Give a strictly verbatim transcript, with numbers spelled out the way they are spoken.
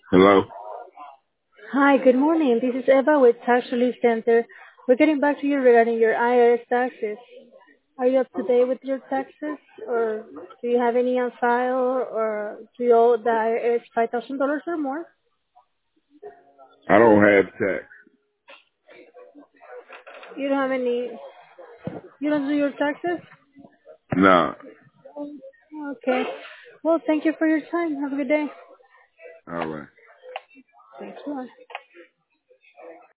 Hello? Hi, good morning. This is Eva with Tax Relief Center. We're getting back to you regarding your I R S taxes. Are you up to date with your taxes, or do you have any on file, or do you owe the I R S five thousand dollars or more? I don't have tax. You don't have any, you don't do your taxes? Nah. Okay. Well, thank you for your time. Have a good day. All right. Thanks. Bye.